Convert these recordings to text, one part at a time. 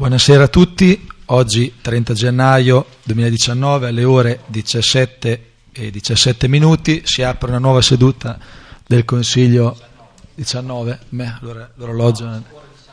Buonasera a tutti, oggi 30 gennaio 2019 alle ore 17:17 si apre una nuova seduta del Consiglio 19, allora l'orologio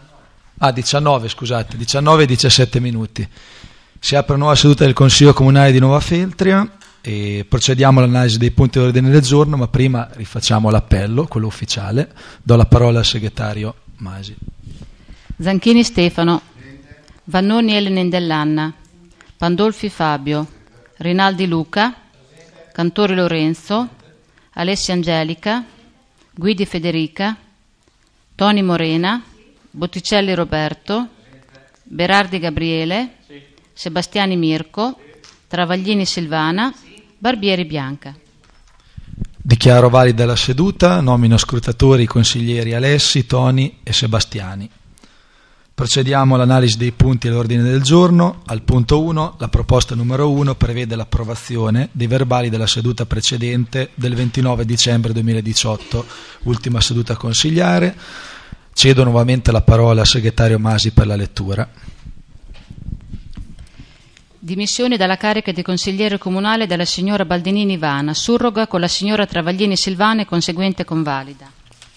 19:17 si apre una nuova seduta del Consiglio Comunale di Nuova Feltria e procediamo all'analisi dei punti dell'ordine del giorno, ma prima rifacciamo l'appello, quello ufficiale. Do la parola al segretario Masi. Zanchini Stefano, Vannoni Elena Indellanna, Pandolfi Fabio, Rinaldi Luca, Cantori Lorenzo, Alessia Angelica, Guidi Federica, Toni Morena, Botticelli Roberto, Berardi Gabriele, Sebastiani Mirko, Travaglini Silvana, Barbieri Bianca. Dichiaro valida la seduta, nomino scrutatori i consiglieri Alessi, Toni e Sebastiani. Procediamo all'analisi dei punti all'ordine del giorno. Al punto 1, la proposta numero 1 prevede l'approvazione dei verbali della seduta precedente del 29 dicembre 2018, ultima seduta consigliare. Cedo nuovamente la parola al segretario Masi per la lettura. Dimissioni dalla carica di consigliere comunale della signora Baldinini Ivana, surroga con la signora Travaglini Silvana e conseguente convalida.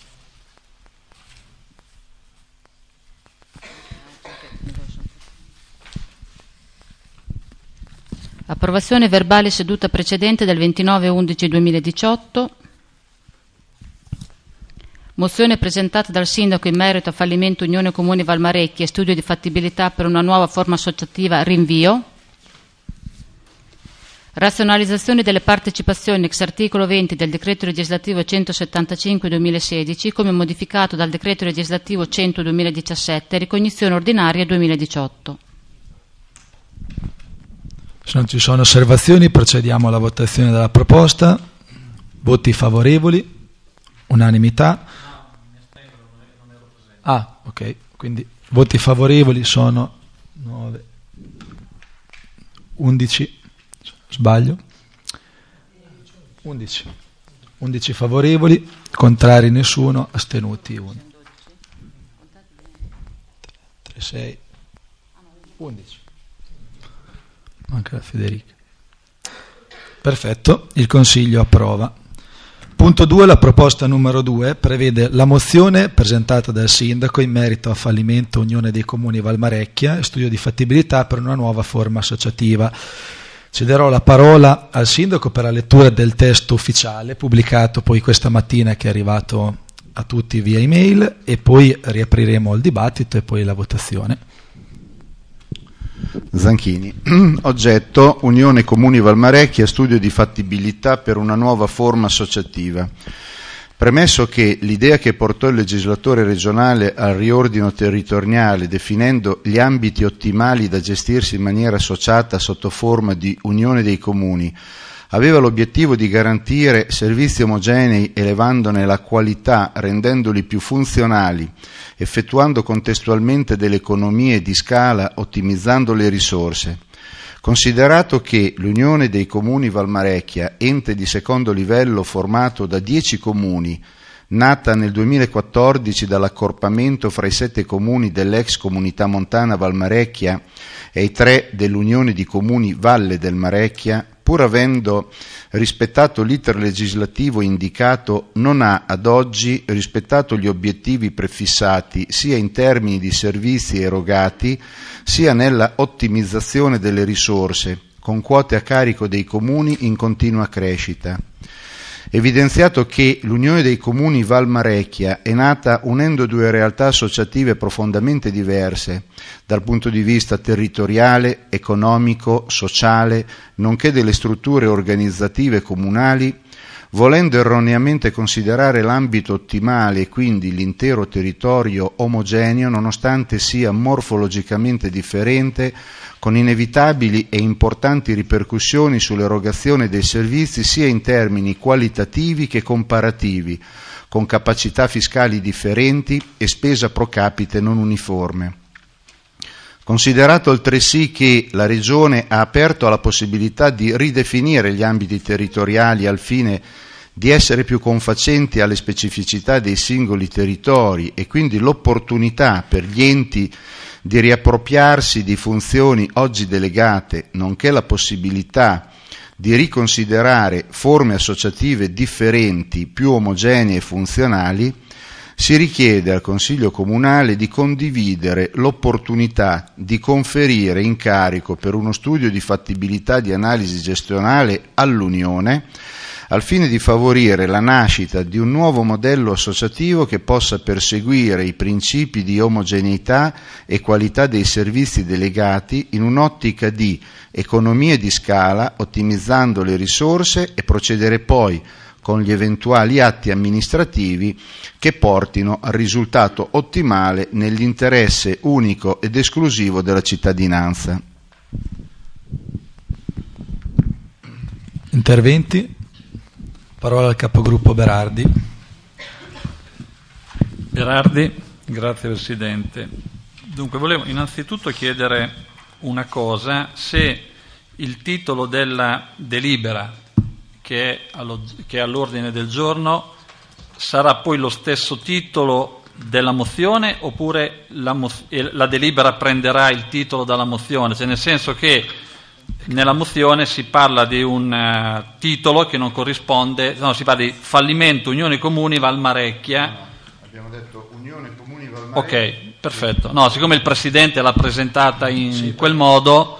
Approvazione verbale seduta precedente del 29/11/2018. Mozione presentata dal sindaco in merito a fallimento Unione Comuni Valmarecchia e studio di fattibilità per una nuova forma associativa, rinvio. Razionalizzazione delle partecipazioni ex articolo 20 del decreto legislativo 175/2016 come modificato dal decreto legislativo 100/2017, ricognizione ordinaria 2018. Se non ci sono osservazioni procediamo alla votazione della proposta. Voti favorevoli, unanimità. Ok, quindi voti favorevoli sono 9, 11, sbaglio? 11 favorevoli, contrari nessuno, astenuti 1. 3, 6, 11. Manca la Federica. Perfetto, il Consiglio approva. Punto 2, la proposta numero 2 prevede la mozione presentata dal sindaco in merito a fallimento Unione dei Comuni Valmarecchia e studio di fattibilità per una nuova forma associativa. Cederò la parola al sindaco per la lettura del testo ufficiale pubblicato poi questa mattina, che è arrivato a tutti via email, e poi riapriremo il dibattito e poi la votazione. Zanchini. Oggetto: Unione Comuni Valmarecchia, studio di fattibilità per una nuova forma associativa. Premesso che l'idea che portò il legislatore regionale al riordino territoriale, definendo gli ambiti ottimali da gestirsi in maniera associata sotto forma di Unione dei Comuni, aveva l'obiettivo di garantire servizi omogenei elevandone la qualità, rendendoli più funzionali, effettuando contestualmente delle economie di scala, ottimizzando le risorse. Considerato che l'Unione dei Comuni Valmarecchia, ente di secondo livello formato da 10 comuni, nata nel 2014 dall'accorpamento fra i 7 comuni dell'ex Comunità Montana Valmarecchia e i 3 dell'Unione di Comuni Valle del Marecchia, pur avendo rispettato l'iter legislativo indicato, non ha ad oggi rispettato gli obiettivi prefissati sia in termini di servizi erogati sia nella ottimizzazione delle risorse, con quote a carico dei comuni in continua crescita. Evidenziato che l'Unione dei Comuni Valmarecchia è nata unendo due realtà associative profondamente diverse dal punto di vista territoriale, economico, sociale, nonché delle strutture organizzative comunali, volendo erroneamente considerare l'ambito ottimale e quindi l'intero territorio omogeneo, nonostante sia morfologicamente differente, con inevitabili e importanti ripercussioni sull'erogazione dei servizi sia in termini qualitativi che comparativi, con capacità fiscali differenti e spesa pro capite non uniforme. Considerato altresì che la Regione ha aperto alla possibilità di ridefinire gli ambiti territoriali al fine di essere più confacenti alle specificità dei singoli territori e quindi l'opportunità per gli enti di riappropriarsi di funzioni oggi delegate, nonché la possibilità di riconsiderare forme associative differenti, più omogenee e funzionali, si richiede al Consiglio Comunale di condividere l'opportunità di conferire incarico per uno studio di fattibilità di analisi gestionale all'Unione, al fine di favorire la nascita di un nuovo modello associativo che possa perseguire i principi di omogeneità e qualità dei servizi delegati in un'ottica di economie di scala, ottimizzando le risorse, e procedere poi con gli eventuali atti amministrativi che portino al risultato ottimale nell'interesse unico ed esclusivo della cittadinanza. Interventi? Parola al capogruppo Berardi. Berardi, grazie Presidente. Dunque, volevo innanzitutto chiedere una cosa: se il titolo della delibera che è all'ordine del giorno sarà poi lo stesso titolo della mozione, oppure la delibera prenderà il titolo dalla mozione, cioè nel senso che nella mozione si parla di un titolo che non corrisponde, no, si parla di fallimento Unione Comuni Valmarecchia. No, abbiamo detto Unione Comuni Valmarecchia. Ok, perfetto. No, siccome il Presidente l'ha presentata in quel modo,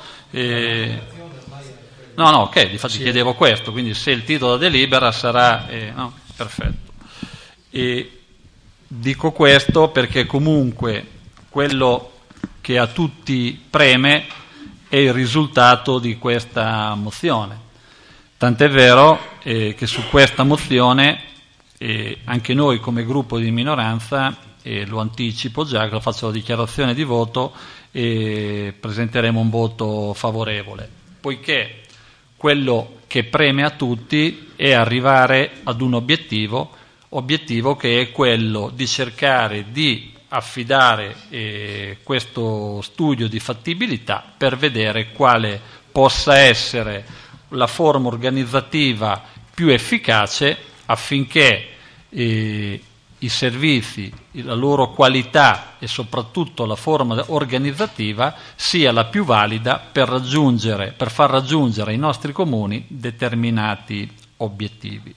ok, difatti chiedevo questo, quindi se il titolo della delibera sarà, no, perfetto. E dico questo perché comunque quello che a tutti preme è il risultato di questa mozione. Tant'è vero che su questa mozione anche noi come gruppo di minoranza, lo anticipo già, che lo faccio la dichiarazione di voto, presenteremo un voto favorevole, poiché quello che preme a tutti è arrivare ad un obiettivo che è quello di cercare di affidare questo studio di fattibilità per vedere quale possa essere la forma organizzativa più efficace affinché i servizi, la loro qualità e soprattutto la forma organizzativa sia la più valida per far raggiungere ai nostri comuni determinati obiettivi.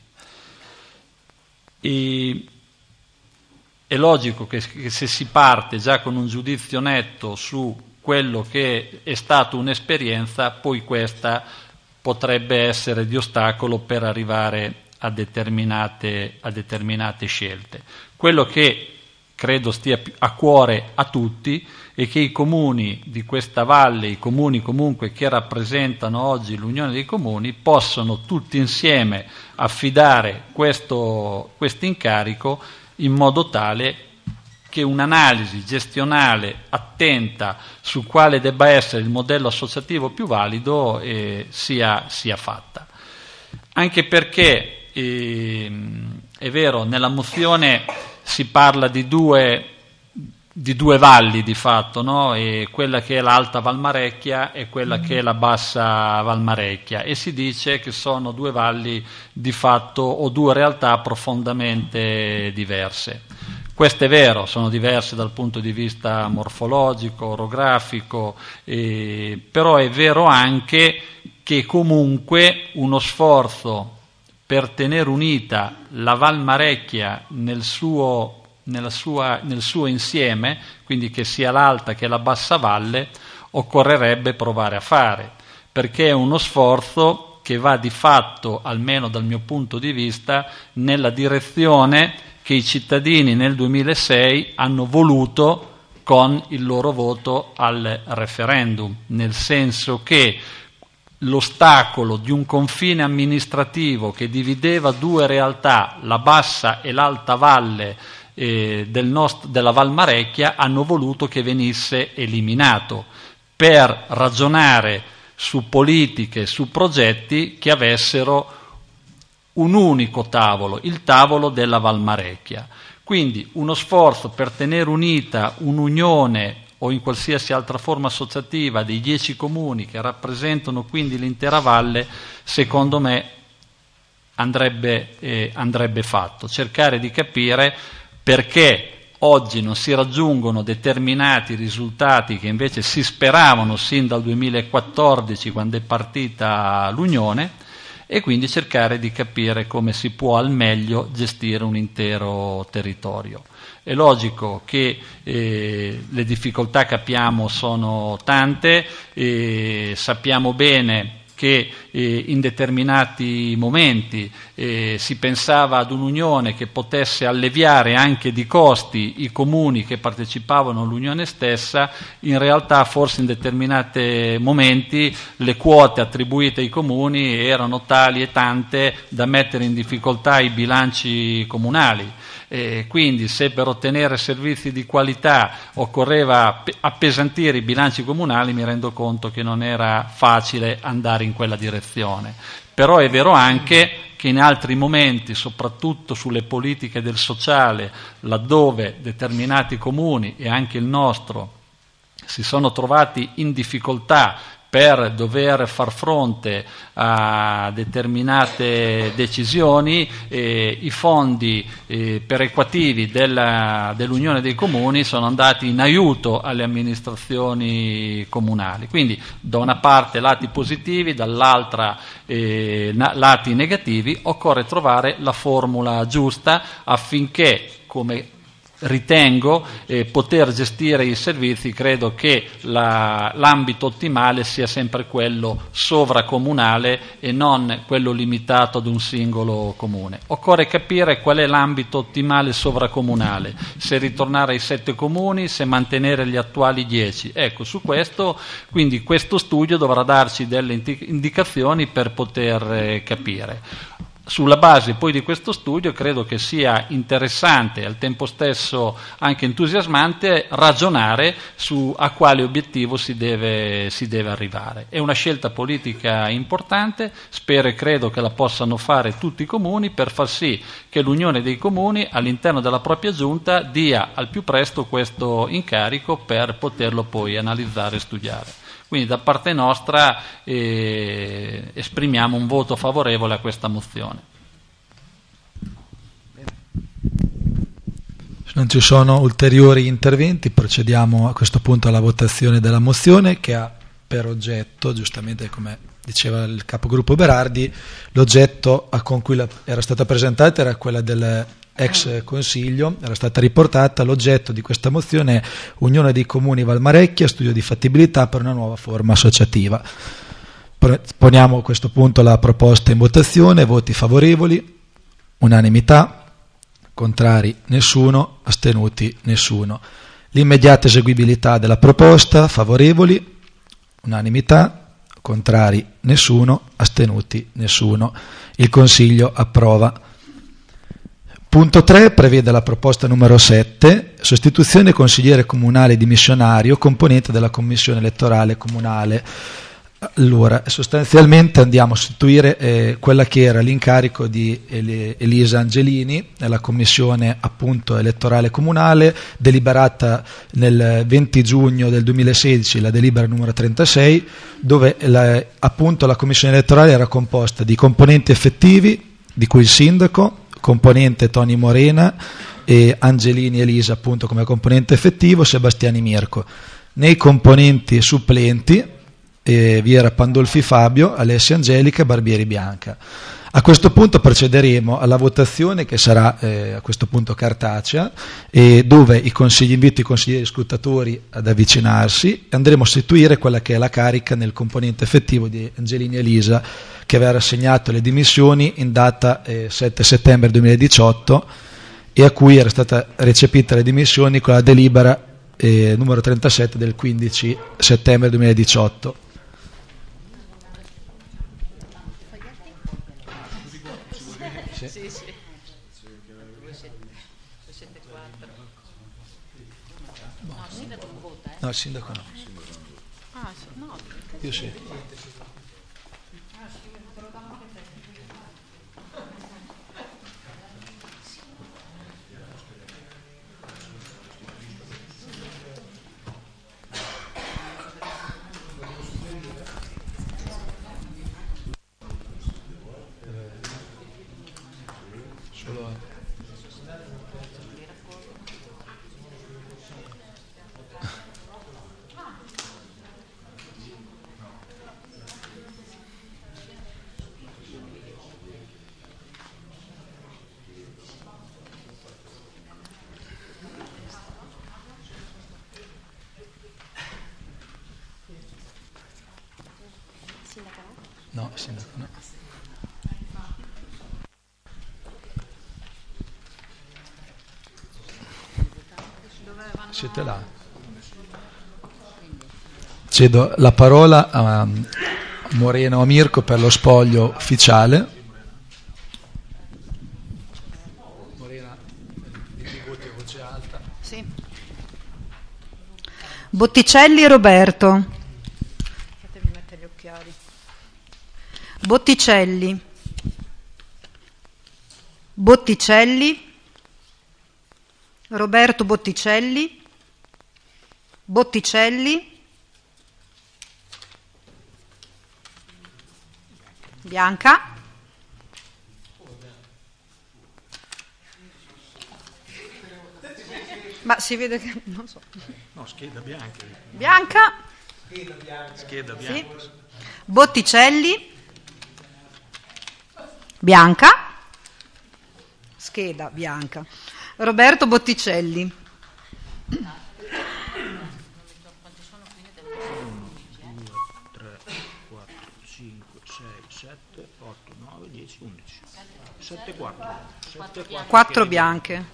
È logico che se si parte già con un giudizio netto su quello che è stato un'esperienza, poi questa potrebbe essere di ostacolo per arrivare a determinate scelte. Quello che credo stia a cuore a tutti è che i comuni di questa valle, i comuni comunque che rappresentano oggi l'Unione dei Comuni, possano tutti insieme affidare questo incarico in modo tale che un'analisi gestionale attenta su quale debba essere il modello associativo più valido sia fatta. Anche perché è vero, nella mozione si parla di due valli di fatto, no? E quella che è l'Alta Valmarecchia e quella che è la Bassa Valmarecchia, e si dice che sono due valli di fatto o due realtà profondamente diverse. Questo è vero, sono diverse dal punto di vista morfologico, orografico, però è vero anche che comunque uno sforzo per tenere unita la Valmarecchia nel suo insieme, quindi che sia l'Alta che la Bassa Valle, occorrerebbe provare a fare, perché è uno sforzo che va di fatto, almeno dal mio punto di vista, nella direzione che i cittadini nel 2006 hanno voluto con il loro voto al referendum, nel senso che l'ostacolo di un confine amministrativo che divideva due realtà, la Bassa e l'Alta Valle della Valmarecchia, hanno voluto che venisse eliminato per ragionare su politiche, su progetti che avessero un unico tavolo, il tavolo della Valmarecchia. Quindi uno sforzo per tenere unita un'unione o in qualsiasi altra forma associativa dei 10 comuni che rappresentano quindi l'intera valle, secondo me andrebbe fatto. Cercare di capire perché oggi non si raggiungono determinati risultati che invece si speravano sin dal 2014, quando è partita l'Unione, e quindi cercare di capire come si può al meglio gestire un intero territorio. È logico che le difficoltà che abbiamo sono tante, sappiamo bene che in determinati momenti si pensava ad un'unione che potesse alleviare anche di costi i comuni che partecipavano all'unione stessa. In realtà forse in determinati momenti le quote attribuite ai comuni erano tali e tante da mettere in difficoltà i bilanci comunali. Quindi se per ottenere servizi di qualità occorreva appesantire i bilanci comunali, mi rendo conto che non era facile andare in quella direzione. Però è vero anche che in altri momenti, soprattutto sulle politiche del sociale, laddove determinati comuni e anche il nostro si sono trovati in difficoltà per dover far fronte a determinate decisioni, i fondi perequativi dell'Unione dei Comuni sono andati in aiuto alle amministrazioni comunali. Quindi da una parte lati positivi, dall'altra lati negativi. Occorre trovare la formula giusta affinché, come ritengo, poter gestire i servizi. Credo che l'ambito ottimale sia sempre quello sovracomunale e non quello limitato ad un singolo comune. Occorre capire qual è l'ambito ottimale sovracomunale, se ritornare ai 7 comuni, se mantenere gli attuali 10. Ecco, su questo, quindi questo studio dovrà darci delle indicazioni per poter capire. Sulla base poi di questo studio credo che sia interessante e al tempo stesso anche entusiasmante ragionare su a quale obiettivo si deve arrivare. È una scelta politica importante, spero e credo che la possano fare tutti i comuni per far sì che l'Unione dei Comuni all'interno della propria giunta dia al più presto questo incarico per poterlo poi analizzare e studiare. Quindi da parte nostra esprimiamo un voto favorevole a questa mozione. Se non ci sono ulteriori interventi, procediamo a questo punto alla votazione della mozione, che ha per oggetto, giustamente come diceva il capogruppo Berardi, l'oggetto con cui era stata presentata era quella del ex consiglio, era stata riportata. L'oggetto di questa mozione è Unione dei Comuni Valmarecchia, studio di fattibilità per una nuova forma associativa. Poniamo a questo punto la proposta in votazione. Voti favorevoli, unanimità, contrari nessuno, astenuti nessuno. L'immediata eseguibilità della proposta, favorevoli, unanimità, contrari nessuno, astenuti nessuno. Il Consiglio approva. Punto 3 prevede la proposta numero 7, sostituzione consigliere comunale dimissionario, componente della commissione elettorale comunale. Allora, sostanzialmente andiamo a sostituire quella che era l'incarico di Elisa Angelini nella commissione appunto elettorale comunale, deliberata nel 20 giugno del 2016, la delibera numero 36, dove appunto la commissione elettorale era composta di componenti effettivi, di cui il sindaco, componente Toni Morena e Angelini Elisa appunto come componente effettivo, Sebastiani Mirko. Nei componenti supplenti vi era Pandolfi Fabio, Alessia Angelica e Barbieri Bianca. A questo punto procederemo alla votazione, che sarà a questo punto cartacea, dove invito i consiglieri scrutatori ad avvicinarsi e andremo a sostituire quella che è la carica nel componente effettivo di Angelini Elisa, che aveva rassegnato le dimissioni in data 7 settembre 2018 e a cui era stata recepita le dimissioni con la delibera numero 37 del 15 settembre 2018. No, il sindaco no. Io sì. No, sindaco, no. Siete là? Cedo la parola a Moreno o Mirko per lo spoglio ufficiale. Morena, di voce alta. Sì. Botticelli Roberto. Fatemi mettere gli occhiali. Botticelli. Botticelli. Roberto Botticelli. Botticelli. Bianca. Ma si vede che non so. No, scheda bianca. Bianca. Scheda bianca. Sì. Botticelli. Bianca. Scheda bianca. Roberto Botticelli. 4 bianche.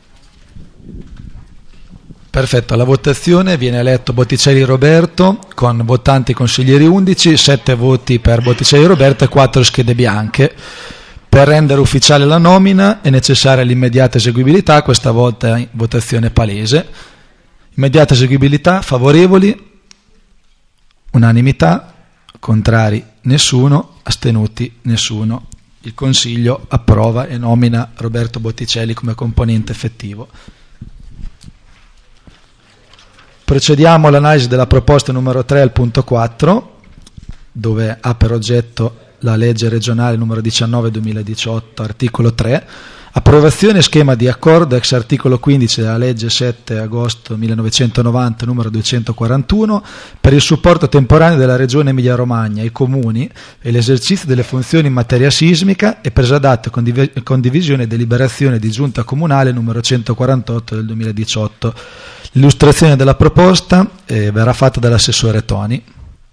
Perfetto, alla votazione viene eletto Botticelli Roberto con votanti consiglieri 11, 7 voti per Botticelli Roberto e 4 schede bianche. Per rendere ufficiale la nomina è necessaria l'immediata eseguibilità, questa volta in votazione palese. Immediata eseguibilità, favorevoli, unanimità, contrari nessuno, astenuti nessuno. Il Consiglio approva e nomina Roberto Botticelli come componente effettivo. Procediamo all'analisi della proposta numero 3 al punto 4, dove ha per oggetto la legge regionale numero 19/2018, articolo 3, approvazione schema di accordo ex articolo 15 della legge 7 agosto 1990 numero 241 per il supporto temporaneo della regione Emilia-Romagna ai comuni e l'esercizio delle funzioni in materia sismica e presa d'atto e condivisione e deliberazione di giunta comunale numero 148 del 2018. L'illustrazione della proposta verrà fatta dall'assessore Toni.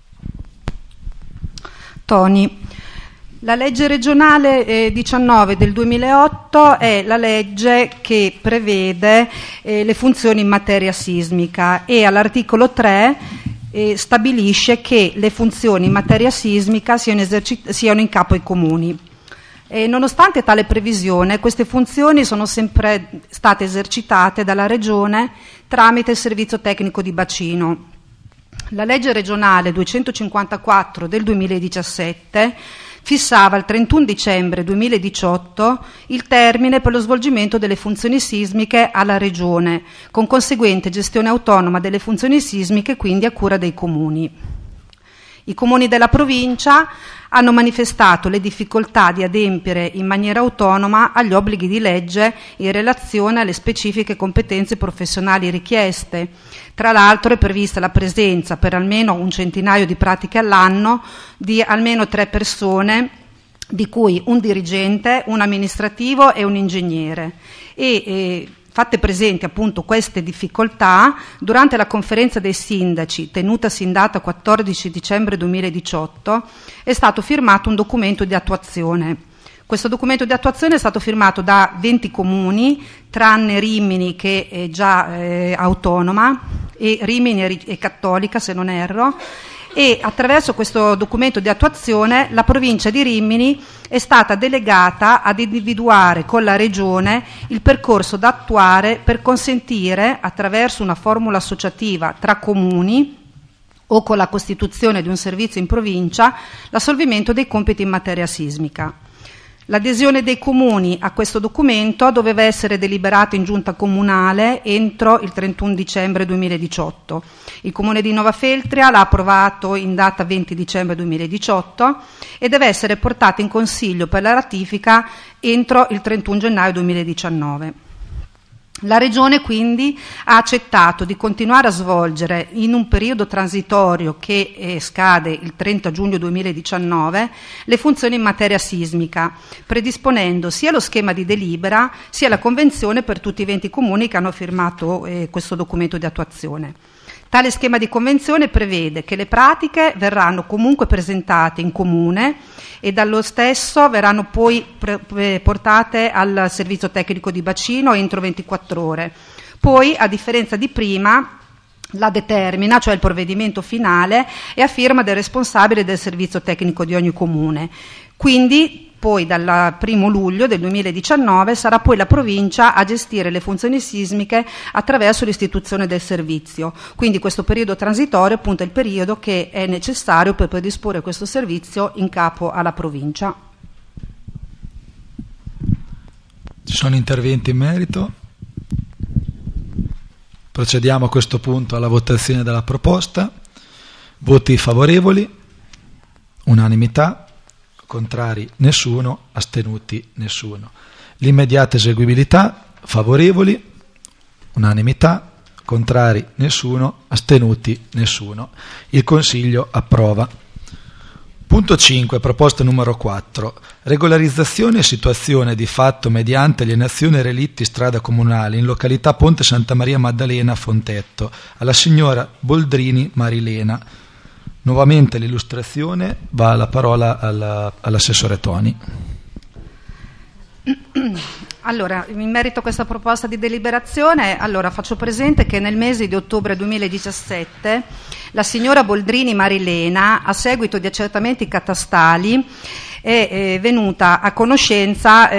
La legge regionale 19 del 2008 è la legge che prevede le funzioni in materia sismica e all'articolo 3 stabilisce che le funzioni in materia sismica siano in capo ai comuni. Nonostante tale previsione, queste funzioni sono sempre state esercitate dalla Regione tramite il servizio tecnico di bacino. La legge regionale 254 del 2017 fissava il 31 dicembre 2018 il termine per lo svolgimento delle funzioni sismiche alla Regione, con conseguente gestione autonoma delle funzioni sismiche, quindi a cura dei comuni. I comuni della provincia hanno manifestato le difficoltà di adempiere in maniera autonoma agli obblighi di legge in relazione alle specifiche competenze professionali richieste. Tra l'altro è prevista la presenza per almeno un centinaio di pratiche all'anno di almeno 3 persone, di cui un dirigente, un amministrativo e un ingegnere. Fatte presenti appunto queste difficoltà, durante la conferenza dei sindaci tenutasi in data 14 dicembre 2018 è stato firmato un documento di attuazione. Questo documento di attuazione è stato firmato da 20 comuni, tranne Rimini che è già autonoma, e Rimini è cattolica se non erro, e attraverso questo documento di attuazione la provincia di Rimini è stata delegata ad individuare con la Regione il percorso da attuare per consentire, attraverso una formula associativa tra comuni o con la costituzione di un servizio in provincia, l'assolvimento dei compiti in materia sismica. L'adesione dei comuni a questo documento doveva essere deliberata in giunta comunale entro il 31 dicembre 2018. Il comune di Nova Feltria l'ha approvato in data 20 dicembre 2018 e deve essere portato in consiglio per la ratifica entro il 31 gennaio 2019. La Regione quindi ha accettato di continuare a svolgere in un periodo transitorio che scade il 30 giugno 2019 le funzioni in materia sismica, predisponendo sia lo schema di delibera sia la convenzione per tutti i 20 comuni che hanno firmato questo documento di attuazione. Tale schema di convenzione prevede che le pratiche verranno comunque presentate in comune e dallo stesso verranno poi portate al servizio tecnico di bacino entro 24 ore. Poi, a differenza di prima, la determina, cioè il provvedimento finale, è a firma del responsabile del servizio tecnico di ogni comune. Quindi poi dal 1 luglio del 2019 sarà poi la provincia a gestire le funzioni sismiche attraverso l'istituzione del servizio. Quindi questo periodo transitorio appunto è il periodo che è necessario per predisporre questo servizio in capo alla provincia. Ci sono interventi in merito? Procediamo a questo punto alla votazione della proposta. Voti favorevoli? Unanimità. Contrari nessuno, astenuti nessuno. L'immediata eseguibilità, favorevoli, unanimità, contrari nessuno, astenuti nessuno. Il Consiglio approva. Punto 5, proposta numero 4. Regolarizzazione e situazione di fatto mediante alienazione relitti strada comunale in località Ponte Santa Maria Maddalena Fontetto alla signora Boldrini Marilena. Nuovamente l'illustrazione, va la parola all'assessore Toni. Allora, in merito a questa proposta di deliberazione, faccio presente che nel mese di ottobre 2017 la signora Boldrini Marilena, a seguito di accertamenti catastali, è venuta a conoscenza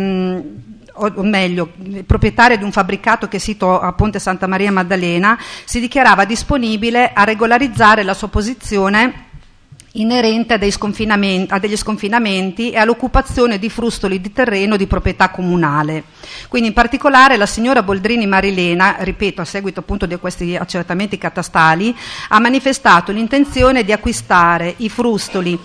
o meglio, il proprietario di un fabbricato che è sito a Ponte Santa Maria Maddalena si dichiarava disponibile a regolarizzare la sua posizione inerente a degli sconfinamenti e all'occupazione di frustoli di terreno di proprietà comunale. Quindi in particolare la signora Boldrini Marilena, ripeto, a seguito appunto di questi accertamenti catastali, ha manifestato l'intenzione di acquistare i frustoli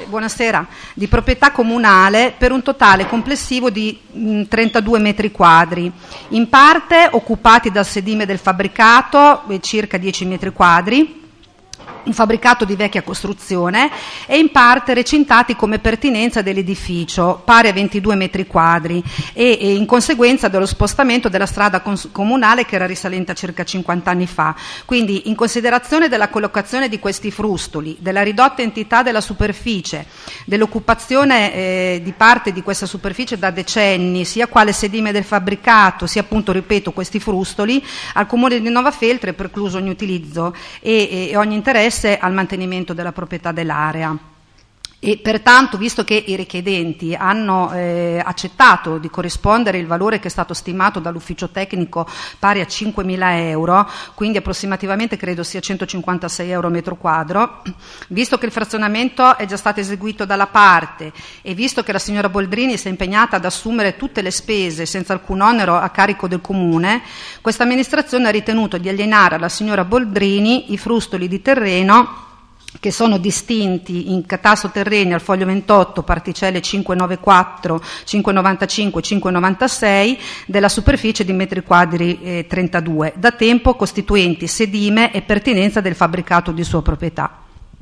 di proprietà comunale per un totale complessivo di 32 metri quadri, in parte occupati dal sedime del fabbricato, circa 10 metri quadri, un fabbricato di vecchia costruzione, e in parte recintati come pertinenza dell'edificio, pari a 22 metri quadri, e in conseguenza dello spostamento della strada comunale che era risalente a circa 50 anni fa. Quindi, in considerazione della collocazione di questi frustoli, della ridotta entità della superficie, dell'occupazione di parte di questa superficie da decenni, sia quale sedime del fabbricato, sia appunto, ripeto, questi frustoli, al Comune di Novafeltre è precluso ogni utilizzo e ogni interesse al mantenimento della proprietà dell'area. E pertanto, visto che i richiedenti hanno accettato di corrispondere il valore che è stato stimato dall'ufficio tecnico pari a 5.000 euro, quindi approssimativamente credo sia 156 euro metro quadro, visto che il frazionamento è già stato eseguito dalla parte e visto che la signora Boldrini si è impegnata ad assumere tutte le spese senza alcun onero a carico del Comune, questa amministrazione ha ritenuto di alienare alla signora Boldrini i frustoli di terreno che sono distinti in catasto terreni al foglio 28, particelle 594, 595 e 596 della superficie di metri quadri 32, da tempo costituenti sedime e pertinenza del fabbricato di sua proprietà.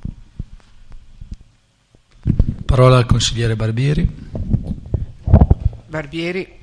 Parola al consigliere Barbieri. Barbieri.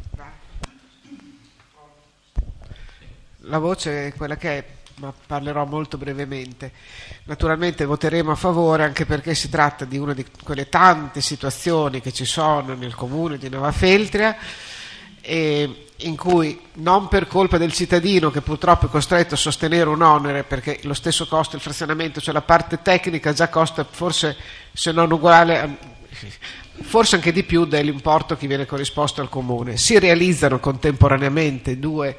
La voce è quella che è, ma parlerò molto brevemente. Naturalmente voteremo a favore, anche perché si tratta di una di quelle tante situazioni che ci sono nel comune di Novafeltria e in cui, non per colpa del cittadino che purtroppo è costretto a sostenere un onere, perché lo stesso costo del frazionamento, cioè la parte tecnica, già costa forse, se non uguale, forse anche di più dell'importo che viene corrisposto al comune. Si realizzano contemporaneamente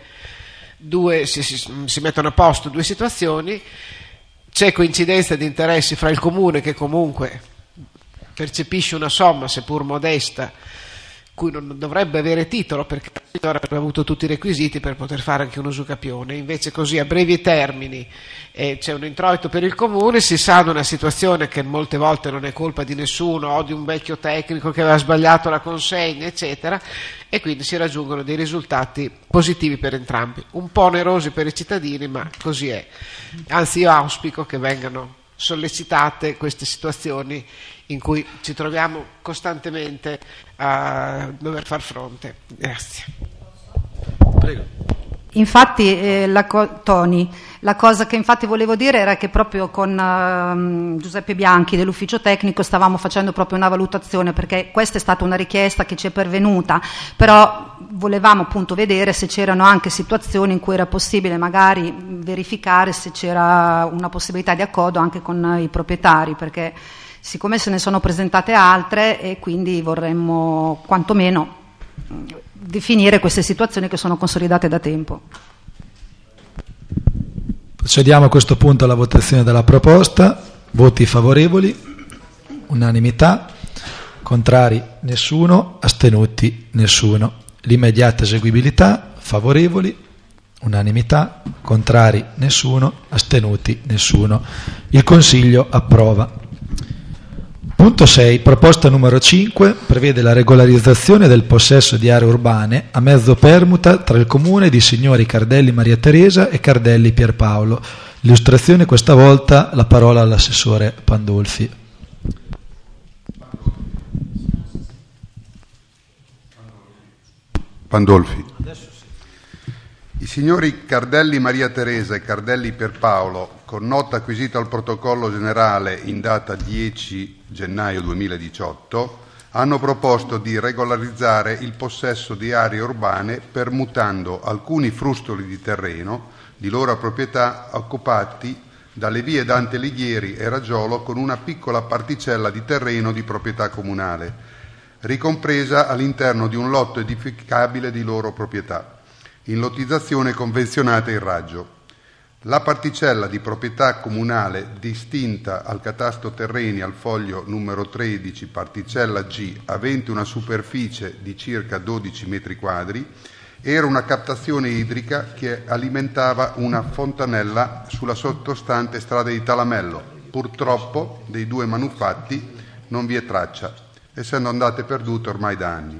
si mettono a posto due situazioni, c'è coincidenza di interessi fra il comune, che comunque percepisce una somma seppur modesta cui non dovrebbe avere titolo, perché avrebbe avuto tutti i requisiti per poter fare anche un usucapione, invece così a brevi termini c'è un introito per il comune, si sa di una situazione che molte volte non è colpa di nessuno o di un vecchio tecnico che aveva sbagliato la consegna eccetera, e quindi si raggiungono dei risultati positivi per entrambi, un po' onerosi per i cittadini, ma così è. Anzi, io auspico che vengano sollecitate queste situazioni in cui ci troviamo costantemente a dover far fronte. Grazie. Prego. Infatti, Toni, La cosa che infatti volevo dire era che proprio con Giuseppe Bianchi dell'ufficio tecnico stavamo facendo proprio una valutazione, perché questa è stata una richiesta che ci è pervenuta, però volevamo appunto vedere se c'erano anche situazioni in cui era possibile magari verificare se c'era una possibilità di accordo anche con i proprietari, perché siccome se ne sono presentate altre e quindi vorremmo quantomeno definire queste situazioni che sono consolidate da tempo. Procediamo a questo punto alla votazione della proposta. Voti favorevoli, unanimità, contrari nessuno, astenuti nessuno. L'immediata eseguibilità, favorevoli, unanimità, contrari nessuno, astenuti nessuno. Il Consiglio approva. Punto 6. Proposta numero 5 prevede la regolarizzazione del possesso di aree urbane a mezzo permuta tra il comune di signori Cardelli Maria Teresa e Cardelli Pierpaolo. L'illustrazione questa volta, la parola all'assessore Pandolfi. Pandolfi. I signori Cardelli Maria Teresa e Cardelli Pierpaolo, con nota acquisita al protocollo generale in data 10 gennaio 2018, hanno proposto di regolarizzare il possesso di aree urbane permutando alcuni frustoli di terreno di loro proprietà occupati dalle vie Dante Alighieri e Raggiolo con una piccola particella di terreno di proprietà comunale, ricompresa all'interno di un lotto edificabile di loro proprietà, in lottizzazione convenzionata in raggio. La particella di proprietà comunale distinta al catasto terreni al foglio numero 13, particella G, avente una superficie di circa 12 metri quadri, era una captazione idrica che alimentava una fontanella sulla sottostante strada di Talamello. Purtroppo dei due manufatti non vi è traccia, essendo andate perdute ormai da anni.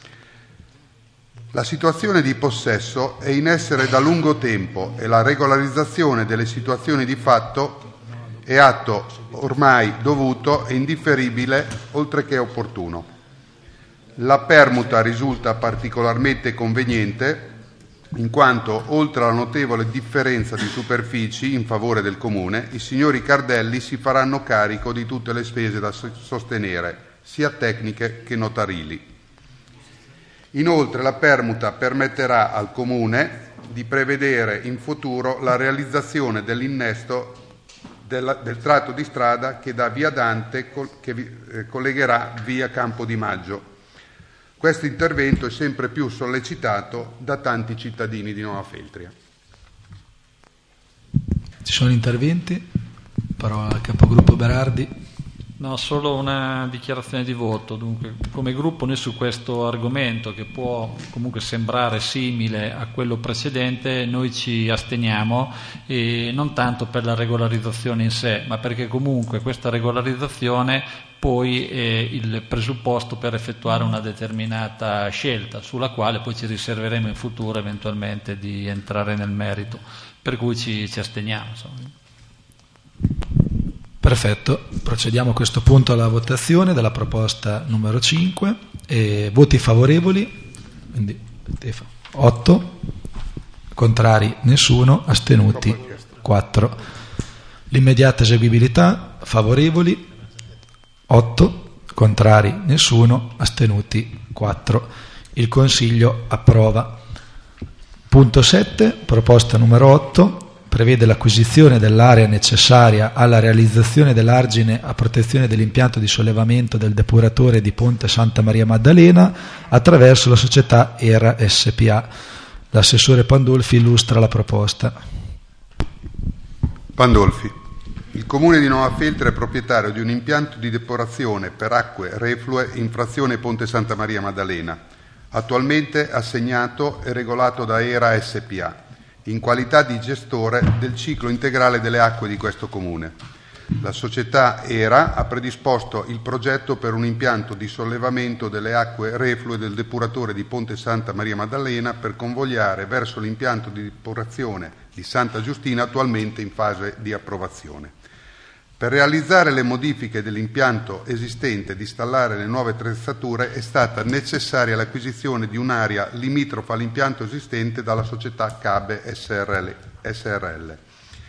La situazione di possesso è in essere da lungo tempo e la regolarizzazione delle situazioni di fatto è atto ormai dovuto e indifferibile, oltre che opportuno. La permuta risulta particolarmente conveniente in quanto, oltre alla notevole differenza di superfici in favore del Comune, i signori Cardelli si faranno carico di tutte le spese da sostenere, sia tecniche che notarili. Inoltre la permuta permetterà al Comune di prevedere in futuro la realizzazione dell'innesto del tratto di strada che da via Dante collegherà via Campo di Maggio. Questo intervento è sempre più sollecitato da tanti cittadini di Nuova Feltria. Ci sono interventi? Parola al capogruppo Berardi. No, solo una dichiarazione di voto. Dunque, come gruppo noi su questo argomento, che può comunque sembrare simile a quello precedente, noi ci asteniamo, e non tanto per la regolarizzazione in sé, ma perché comunque questa regolarizzazione poi è il presupposto per effettuare una determinata scelta, sulla quale poi ci riserveremo in futuro eventualmente di entrare nel merito, per cui ci asteniamo, insomma. Perfetto, procediamo a questo punto alla votazione della proposta numero 5. Voti favorevoli, quindi 8, contrari nessuno, astenuti 4. L'immediata eseguibilità, favorevoli 8, contrari nessuno, astenuti 4. Il Consiglio approva. Punto 7, proposta numero 8. Prevede l'acquisizione dell'area necessaria alla realizzazione dell'argine a protezione dell'impianto di sollevamento del depuratore di Ponte Santa Maria Maddalena attraverso la società ERA SPA. L'assessore Pandolfi illustra la proposta. Pandolfi. Il Comune di Nuova Feltria è proprietario di un impianto di depurazione per acque reflue in frazione Ponte Santa Maria Maddalena, attualmente assegnato e regolato da ERA SPA, in qualità di gestore del ciclo integrale delle acque di questo Comune. La società ERA ha predisposto il progetto per un impianto di sollevamento delle acque reflue del depuratore di Ponte Santa Maria Maddalena per convogliare verso l'impianto di depurazione di Santa Giustina, attualmente in fase di approvazione. Per realizzare le modifiche dell'impianto esistente ed installare le nuove attrezzature è stata necessaria l'acquisizione di un'area limitrofa all'impianto esistente dalla società CABE SRL.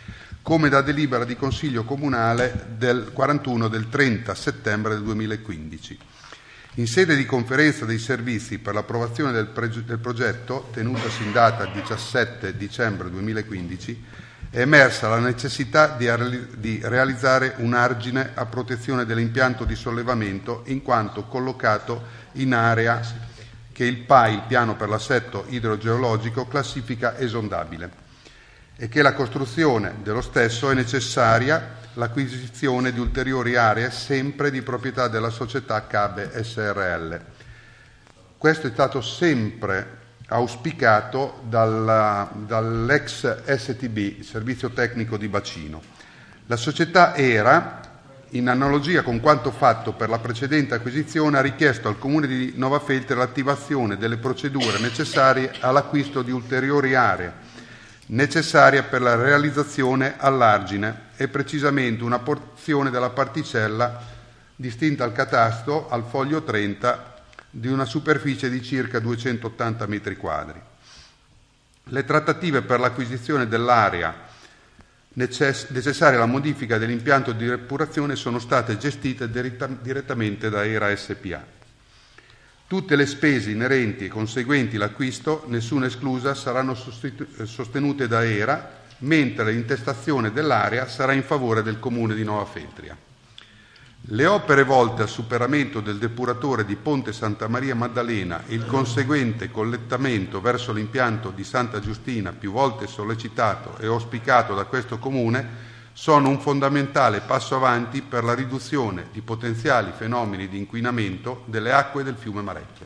come da delibera di Consiglio Comunale del 41 del 30 settembre del 2015. In sede di conferenza dei servizi per l'approvazione del progetto, tenutasi in data 17 dicembre 2015, è emersa la necessità di realizzare un argine a protezione dell'impianto di sollevamento in quanto collocato in area che il PAI, il piano per l'assetto idrogeologico, classifica esondabile e che la costruzione dello stesso è necessaria l'acquisizione di ulteriori aree sempre di proprietà della società CABE SRL. Questo è stato sempre auspicato dall'ex STB, Servizio Tecnico di Bacino. La società era, in analogia con quanto fatto per la precedente acquisizione, ha richiesto al Comune di Novafeltri l'attivazione delle procedure necessarie all'acquisto di ulteriori aree necessaria per la realizzazione all'argine e precisamente una porzione della particella distinta al catasto al foglio 30 di una superficie di circa 280 metri quadri. Le trattative per l'acquisizione dell'area necessaria alla modifica dell'impianto di depurazione sono state gestite direttamente da ERA SPA. Tutte le spese inerenti e conseguenti l'acquisto, nessuna esclusa, saranno sostenute da ERA, mentre l'intestazione dell'area sarà in favore del Comune di Novafeltria. Le opere volte al superamento del depuratore di Ponte Santa Maria Maddalena e il conseguente collettamento verso l'impianto di Santa Giustina, più volte sollecitato e auspicato da questo Comune, sono un fondamentale passo avanti per la riduzione di potenziali fenomeni di inquinamento delle acque del fiume Marecchia.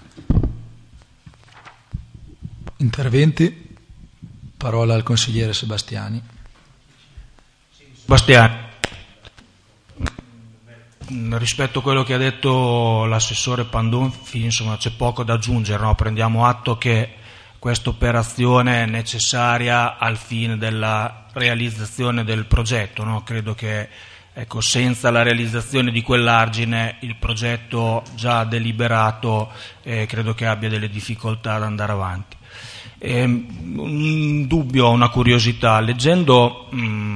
Interventi? Parola al consigliere Sebastiani. Sebastiani, rispetto a quello che ha detto l'assessore Pandolfi, insomma, c'è poco da aggiungere, no? Prendiamo atto che questa operazione è necessaria al fine della realizzazione del progetto, no? Credo che senza la realizzazione di quell'argine il progetto già deliberato credo che abbia delle difficoltà ad andare avanti. Un dubbio, una curiosità, leggendo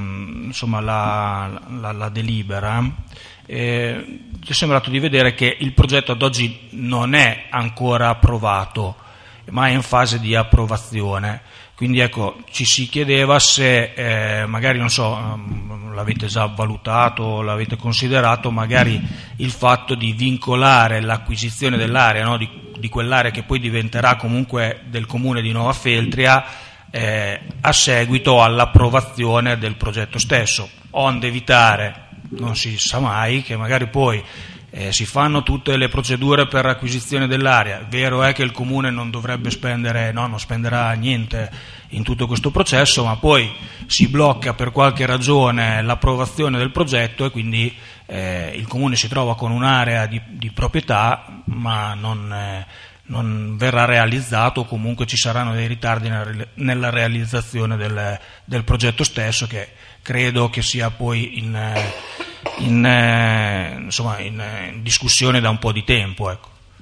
la delibera ci è sembrato di vedere che il progetto ad oggi non è ancora approvato, ma è in fase di approvazione. Quindi ci si chiedeva se magari, non so, l'avete già valutato, l'avete considerato, magari il fatto di vincolare l'acquisizione dell'area, no? di quell'area che poi diventerà comunque del Comune di Novafeltria a seguito all'approvazione del progetto stesso, onde evitare, non si sa mai, che magari poi si fanno tutte le procedure per l'acquisizione dell'area. Vero è che il Comune non dovrebbe spendere, non spenderà niente in tutto questo processo, ma poi si blocca per qualche ragione l'approvazione del progetto e quindi il Comune si trova con un'area di proprietà ma non verrà realizzato, o comunque ci saranno dei ritardi nella realizzazione del progetto stesso, che credo che sia poi in discussione da un po' di tempo.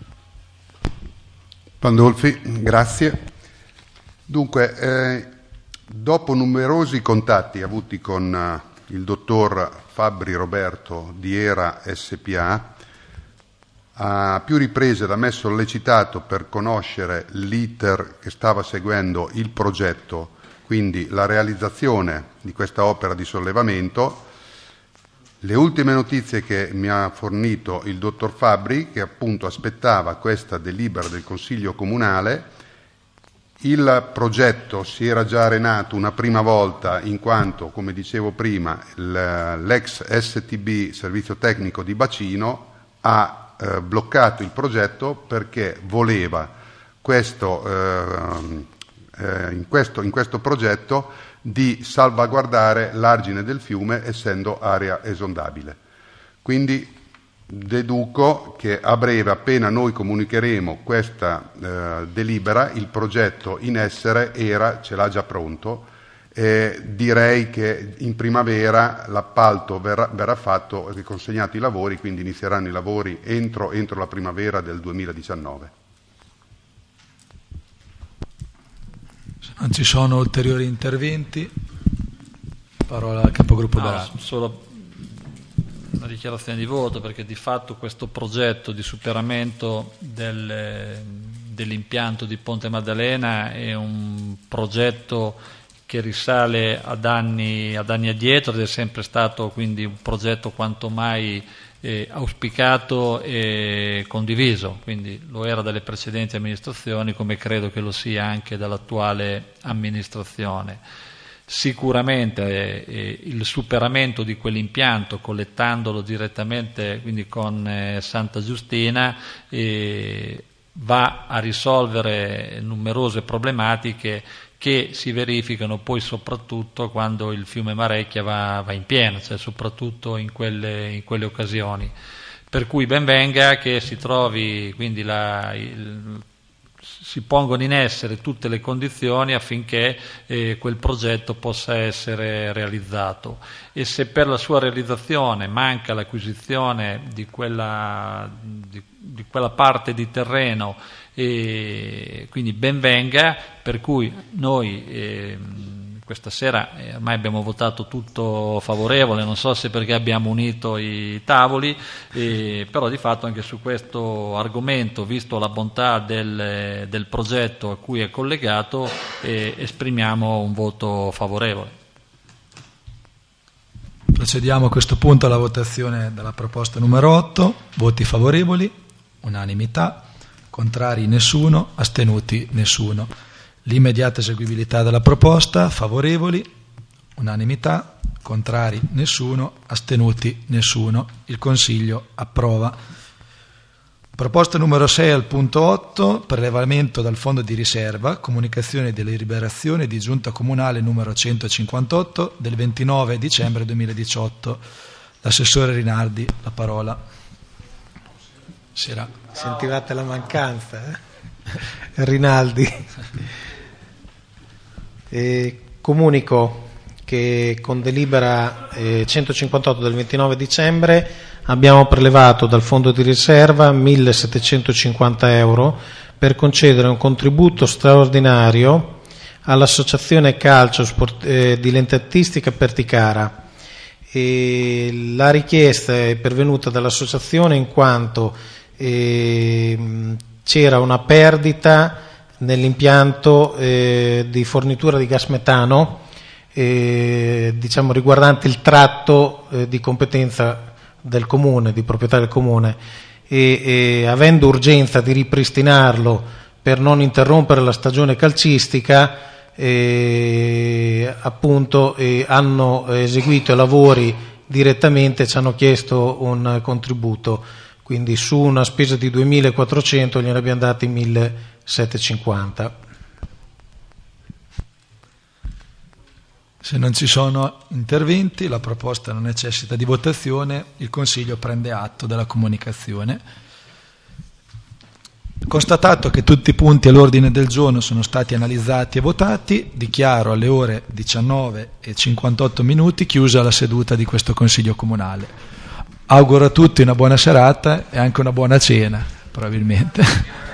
Pandolfi, grazie. Dunque, dopo numerosi contatti avuti con il dottor Fabbri Roberto di ERA SPA, a più riprese da me sollecitato per conoscere l'iter che stava seguendo il progetto, quindi la realizzazione di questa opera di sollevamento, le ultime notizie che mi ha fornito il dottor Fabbri, che appunto aspettava questa delibera del Consiglio Comunale. Il progetto si era già arenato una prima volta in quanto, come dicevo prima, l'ex STB, Servizio Tecnico di Bacino, ha bloccato il progetto perché voleva in questo progetto di salvaguardare l'argine del fiume essendo area esondabile. Quindi deduco che a breve, appena noi comunicheremo questa delibera, il progetto in essere ce l'ha già pronto, e direi che in primavera l'appalto verrà fatto e consegnato i lavori, quindi inizieranno i lavori entro la primavera del 2019. Se non ci sono ulteriori interventi, parola al capogruppo No, Berardi. solo una dichiarazione di voto, perché di fatto questo progetto di superamento dell'impianto di Ponte Maddalena è un progetto che risale ad anni addietro ed è sempre stato quindi un progetto quanto mai auspicato e condiviso, quindi lo era dalle precedenti amministrazioni come credo che lo sia anche dall'attuale amministrazione. Sicuramente il superamento di quell'impianto, collettandolo direttamente quindi con Santa Giustina, va a risolvere numerose problematiche che si verificano poi soprattutto quando il fiume Marecchia va in piena, cioè soprattutto in quelle occasioni. Per cui ben venga che si trovi quindi si pongono in essere tutte le condizioni affinché quel progetto possa essere realizzato, e se per la sua realizzazione manca l'acquisizione di quella parte di terreno, quindi ben venga, per cui noi questa sera ormai abbiamo votato tutto favorevole, non so se perché abbiamo unito i tavoli, però di fatto anche su questo argomento, visto la bontà del progetto a cui è collegato, esprimiamo un voto favorevole. Procediamo a questo punto alla votazione della proposta numero 8. Voti favorevoli, unanimità, contrari nessuno, astenuti nessuno. L'immediata eseguibilità della proposta, favorevoli, unanimità, contrari nessuno, astenuti nessuno. Il Consiglio approva. Proposta numero 6 al punto 8, prelevamento dal fondo di riserva, comunicazione delle deliberazione di giunta comunale numero 158 del 29 dicembre 2018. L'assessore Rinaldi, la parola. Sentivate la mancanza, Rinaldi. Comunico che con delibera 158 del 29 dicembre abbiamo prelevato dal fondo di riserva 1.750 euro per concedere un contributo straordinario all'associazione calcio dilettantistica Perticara. La richiesta è pervenuta dall'associazione in quanto c'era una perdita nell'impianto di fornitura di gas metano, diciamo riguardante il tratto di competenza del comune, di proprietà del comune, e avendo urgenza di ripristinarlo per non interrompere la stagione calcistica, appunto hanno eseguito i lavori direttamente, ci hanno chiesto un contributo, quindi su una spesa di 2.400 gliene abbiamo dati 1.750. Se non ci sono interventi, la proposta non necessita di votazione, il Consiglio prende atto della comunicazione. Constatato che tutti i punti all'ordine del giorno sono stati analizzati e votati, dichiaro alle ore 19:58 chiusa la seduta di questo Consiglio Comunale. Auguro a tutti una buona serata e anche una buona cena, probabilmente.